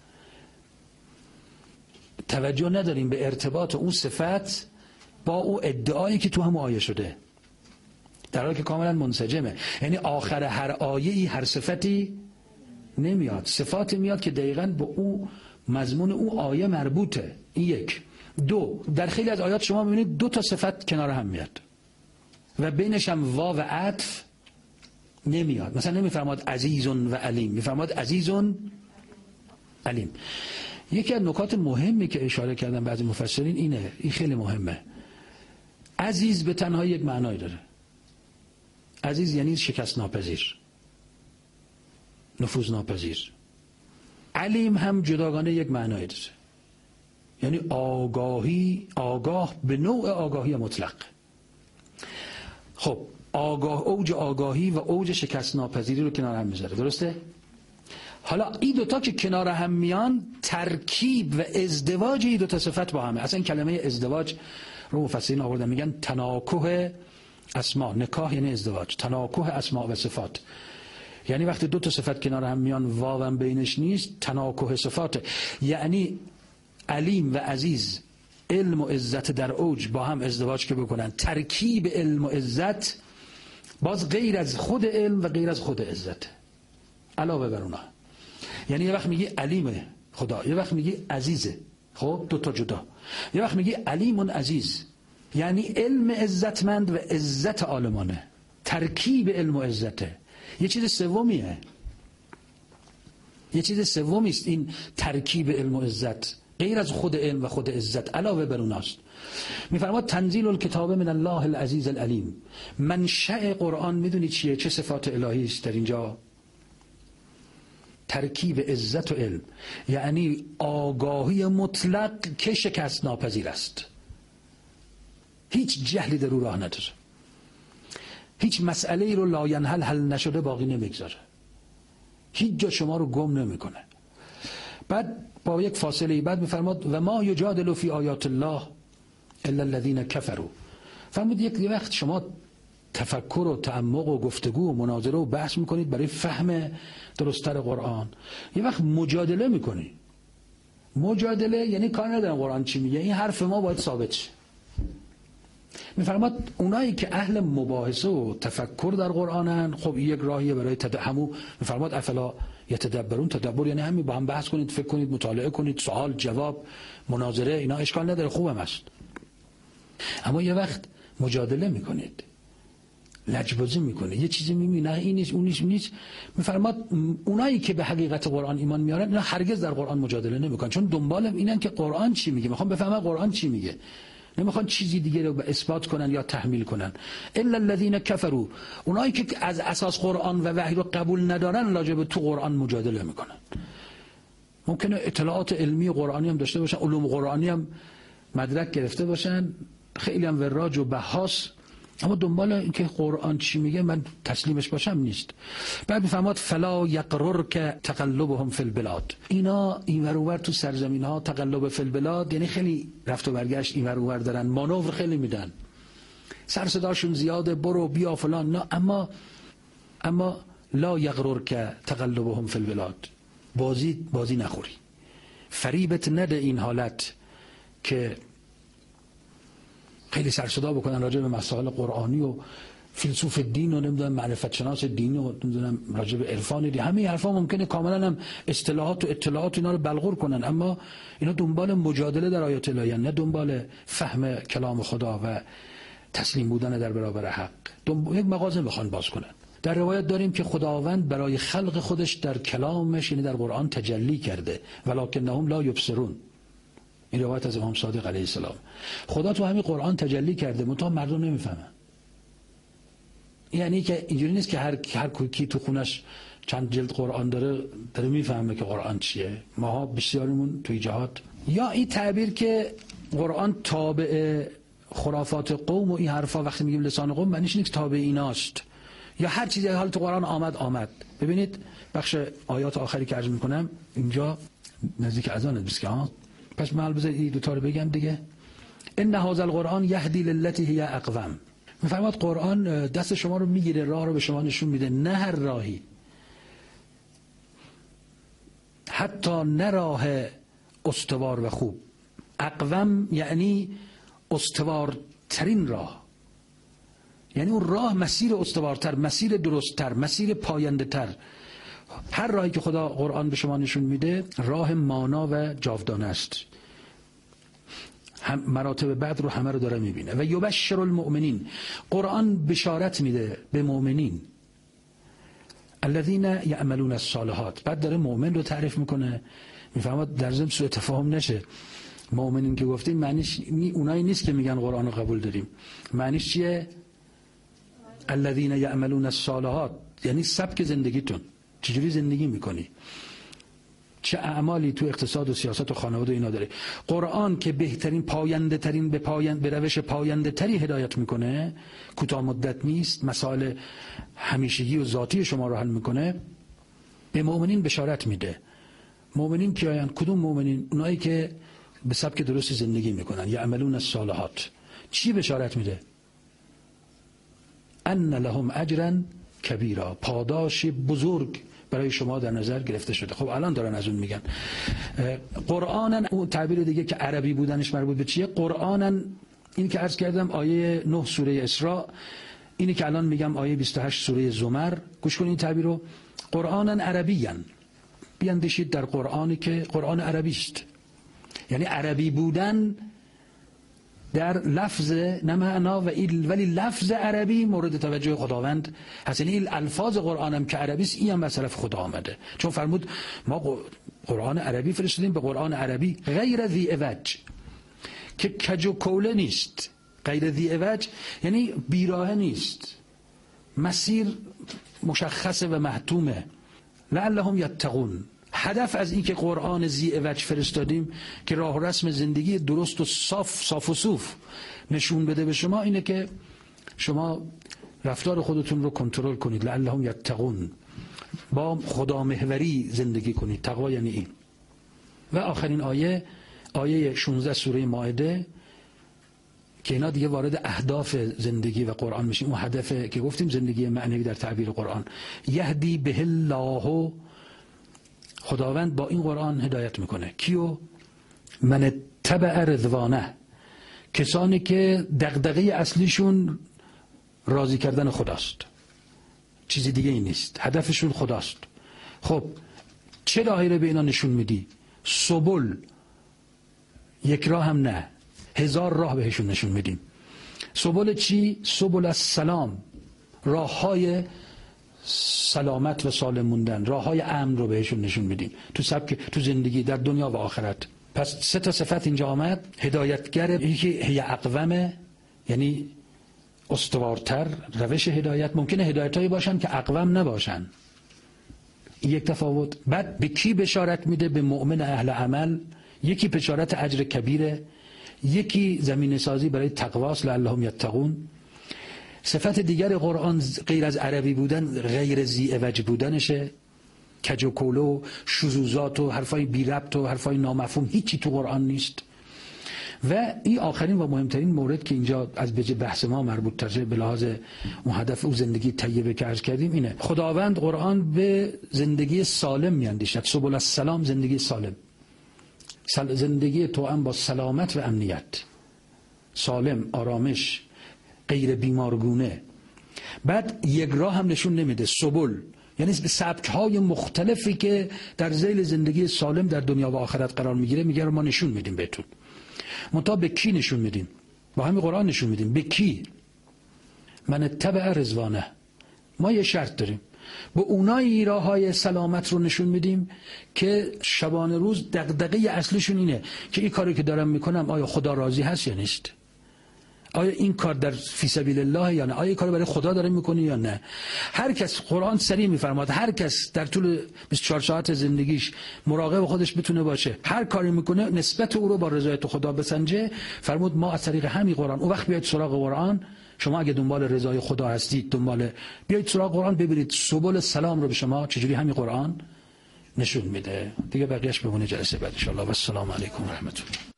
توجه نداریم به ارتباط اون صفت با اون ادعایی که تو هم آیه شده. در حالی که کاملا منسجمه. یعنی آخر هر آیه‌ای هر صفتی نمیاد، صفات میاد که دقیقاً به او مضمون او آیه مربوطه. این یک. دو، در خیلی از آیات شما میبینید دو تا صفت کنار هم میاد و بینش هم واو و عطف نمیاد. مثلا نمیفرماد عزیزون و علیم، میفرماد عزیزون علیم. یکی از نکات مهمی که اشاره کردن بعضی مفسرین اینه، این خیلی مهمه. عزیز به تنها یک معنای داره. عزیز یعنی شکست ناپذیر، نفوذ ناپذیر. علیم هم جداگانه یک معنای داره، یعنی آگاهی، آگاه به نوع آگاهی مطلق. خب آگاه، اوج آگاهی و اوج شکست ناپذیری رو کنار هم میذاره، درسته؟ حالا این دوتا که کنار هم میان ترکیب و ازدواج این دوتا صفت با همه. اصلا این کلمه ازدواج رو مفسرین آوردن، میگن تناکح اسما. نکاح یعنی ازدواج، تناکح اسما و صفات. یعنی وقتی دو تا صفت کنار هم میان واو هم بینش نیست، تناکح صفات. یعنی علیم و عزیز، علم و عزت در اوج با هم ازدواج که بکنن، ترکیب علم و عزت باز غیر از خود علم و غیر از خود عزت علاوه بر اونها. یعنی یه وقت میگی علیمه خدا، یه وقت میگی عزیزه، خب دو تا جدا. یه وقت میگی علیمون عزیز، یعنی علم عزتمند و عزت عالمانه، ترکیب علم و عزته. یه چیز سومیه، یه چیز سومی است این ترکیب علم و عزت، غیر از خود علم و خود عزت علاوه بر اوناست. میفرماد تنزیل الکتاب من الله العزیز العلیم. منشأ قرآن میدونی چیه؟ چه صفات الهی است در اینجا؟ ترکیب عزت و علم، یعنی آگاهی مطلق که شکست ناپذیر است. هیچ جهلی در او راه نداره، هیچ مسئله ای رو لاینحل حل نشده باقی نمیگذاره، هیچ جا شما رو گم نمیکنه. بعد با یک فاصله بعد میفرماد و ما یجادل فی آیات الله الا الذین کفروا. فرمود یک وقت شما تفکر و تعمق و گفتگو و مناظره و بحث میکنید برای فهم درست‌تر قرآن، یه وقت مجادله میکنی. مجادله یعنی کار ندارم قرآن چی میگه، این حرف ما باید ثابت شه. میفرماد اونایی که اهل مباحثه و تفکر در قرآنن، خب یک راهیه برای تدهمو. میفرماد افلا یتدبرون. تدبر یعنی همین با هم بحث کنید، فکر کنید، مطالعه کنید، سوال جواب مناظره، اینا اشکال نداره، خوبم است. اما یه وقت مجادله میکنید، لجبازی میکنه، یه چیزی میبینی نه این نیست اون نیست نیست. میفرماد اونایی که به حقیقت قرآن ایمان میارن اینا هرگز در قرآن مجادله نمیکنن، چون دنبال اینن که قرآن چی میگه، میخوان بفهمن قرآن چی میگه، نمیخوان چیزی دیگه رو اثبات کنن یا تحمیل کنن. الا الذين كفروا. اونایی که از اساس قرآن و وحی رو قبول ندارن راجع به تو قرآن مجادله میکنن. ممکنه اطلاعات علمی قرآنی هم داشته باشن، علوم قرآنی هم مدرک گرفته باشن، خیلی هم وراج و بحث، اما دنبال اینکه قرآن چی میگه من تسلیمش باشم نیست. بعد میفرماد فلا یغررک تقلبهم فی البلاد. اینا اینور اونور تو سرزمین ها تقلب فی البلاد یعنی خیلی رفت و برگشت اینور اونور دارن، مانور خیلی میدن، سر صداشون زیاده، برو بیا فلان، نه اما اما لا یغررک تقلبهم فی البلاد. بازی بازی نخوری، فریبت نده این حالت که خیلی سر صدا بکنن راجع به مسائل قرآنی و فیلسوف دین و نمیدونم معرفت شناس دینی و نمیدونم راجع به عرفان دین، همه حرفا ممکنه کاملا هم اصطلاحات و اطلاعات اینا رو بلغور کنن، اما اینا دنبال مجادله در آیات الهی، نه دنبال فهم کلام خدا و تسلیم بودن در برابر حق. یک مغازه میخوان باز کنن. در روایت داریم که خداوند برای خلق خودش در کلامش یعنی در قرآن تجلی کرده، ولکنهم لا یبصرون. این روایت از امام صادق علیه السلام. خدا تو همین قرآن تجلی کرده، منتها مردم نمیفهمن. یعنی که اینجوری نیست که هر هر کی تو خونش چند جلد قرآن داره داره میفهمه که قرآن چیه. ماها بسیاریمون توی جهات یا این تعبیر که قرآن تابع خرافات قوم و این حرفا، وقتی میگیم لسان قوم معنیش نیست تابع ایناست، یا هر چیزی حال تو قرآن آمد آمد. ببینید بخش آیات آخری که عرض میکنم اینجا نزدیک اذان است ها، پس محل بذارید این دوتا رو بگم دیگه. ان هذا القرآن یهدی للتی هی اقوم. میفرماد قرآن دست شما رو میگیره، راه رو به شما نشون میده، نه هر راهی، حتی نه راه استوار و خوب. اقوم یعنی استوارترین راه، یعنی اون راه مسیر استوارتر، مسیر درستتر، مسیر پاینده تر. هر راهی که خدا قرآن به شما نشون میده راه مانا و جاودانه است. هم مراتب بعد رو همه رو داره میبینه. و یبشر المؤمنین، قرآن بشارت میده به مؤمنین، الذین یعملون الصالحات. بعد داره مؤمن رو تعریف میکنه. میفهمد در ضمن سوء تفاهم نشه. مؤمنین که گفتیم معنیش اونایی نیست که میگن قرآن رو قبول داریم. معنیش چیه؟ الذین یعملون الصالحات یعنی سبک زندگیتون، چجوری زندگی میکنی، چه اعمالی تو اقتصاد و سیاست و خانواده اینا داره. قرآن که بهترین پاینده ترین به پایان به روش پاینده تری هدایت میکنه، کوتاه مدت نیست، مسائل همیشگی و ذاتی شما رو حل میکنه. به مؤمنین بشارت میده. مؤمنین کیان؟ کدوم مؤمنین؟ اونایی که به سبک درست زندگی میکنن، یعملون الصالحات. چی بشارت میده؟ ان لهم اجرا کبیرا، پاداش بزرگ برای شما در نظر گرفته شده. خب الان دارن از اون میگن. قرآنن، اون تعبیر دیگه که عربی بودنش مربوط به چیه؟ قرآنن این که عرض کردم آیه نه سوره اسراء، اینی که الان میگم آیه بیست و هشت سوره زمر. گوش کنید این تعبیر رو. قرآنن عربیان، بیاندیشید در قرآنی که قرآن عربی است. یعنی عربی بودن در لفظ نه معنا و ایل، ولی لفظ عربی مورد توجه خداوند هست. یعنی این الفاظ قرآن هم که عربی است، این هم از طرف خدا آمده. چون فرمود ما قرآن عربی فرستادیم، به قرآن عربی غیر ذی عوج، که کج و کوله نیست. غیر ذی عوج یعنی بیراه نیست، مسیر مشخصه و محتومه. لعلهم یتقون. هدف از این که قرآن ذی عوج فرستادیم که راه و رسم زندگی درست و صاف صاف و صوف نشون بده به شما، اینه که شما رفتار خودتون رو کنترل کنید. لعلهم یتقون، با خدا محوری زندگی کنید. تقوا یعنی این. و آخرین آیه، آیه شانزده سوره مائده، که اینا دیگه وارد اهداف زندگی و قرآن میشیم. اون هدف که گفتیم زندگی معنوی در تعبیر قرآن. یهدی به الله، خداوند با این قرآن هدایت میکنه. کیو؟ من اتبع رضوانه، کسانی که دغدغه اصلیشون راضی کردن خداست، چیزی دیگه این نیست، هدفشون خداست. خب چه راهی رو به اینا نشون میدی؟ سبل، یک راه هم نه، هزار راه بهشون نشون میدیم. سبل چی؟ سبل السلام، راه های سلامت و سالم موندن، راه های امن رو بهشون نشون میدیم تو سبک، تو زندگی در دنیا و آخرت. پس سه تا صفت اینجا آمد. هدایتگر، یکی هی اقومه یعنی استوارتر روش هدایت. ممکنه هدایت هایی باشن که اقوم نباشن، این یک تفاوت. بعد به کی بشارت میده؟ به مؤمن اهل عمل. یکی بشارت اجر کبیره، یکی زمینه سازی برای تقواست، لعلهم یتقون. صفت دیگر قرآن غیر از عربی بودن، غیر ذی عوج بودنشه. کج و کوله و شذوذات و حرفای بی ربط و حرفای نامفهوم هیچی تو قرآن نیست. و این آخرین و مهمترین مورد که اینجا از بجه بحث ما مربوط ترجه به لحاظ اون هدف او زندگی طیبه که عرض کردیم، اینه خداوند قرآن به زندگی سالم میاندیشد. سبل السلام، زندگی سالم، زندگی توأم با سلامت و امنیت، سالم، آرامش، غیر بیمارگونه. بعد یک راه هم نشون نمیده، سبل یعنی سبک‌های مختلفی که در ذیل زندگی سالم در دنیا و آخرت قرار میگیره، میگه ما نشون میدیم بهتون. منتها به کی نشون میدیم؟ با همین قرآن نشون میدیم. به کی؟ من اتبع رضوانه. ما یه شرط داریم، به اونایی راههای سلامت رو نشون میدیم که شبانه روز دغدغه اصلیشون اینه که این کاری که دارم میکنم آیا خدا راضی هست یا نیست؟ آیا این کار در فی سبیل الله یا نه؟ آیا این کار برای خدا داره میکنی یا نه؟ هر کس، قرآن صریح میفرماد، هر کس در طول بیست و چهار ساعت زندگیش مراقب خودش بتونه باشه، هر کاری میکنه نسبت او رو با رضایت خدا بسنجه، فرمود ما از طریق همین قرآن. اون وقت بیاید سراغ قرآن. شما اگه دنبال رضای خدا هستید، دنبال بیاید سراغ قرآن، ببینید سبل سلام رو به شما چجوری همین قرآن نشون میده. دیگه بقیه‌اش بمونه جلسه بعد ان شاء الله. و السلام علیکم و رحمت الله.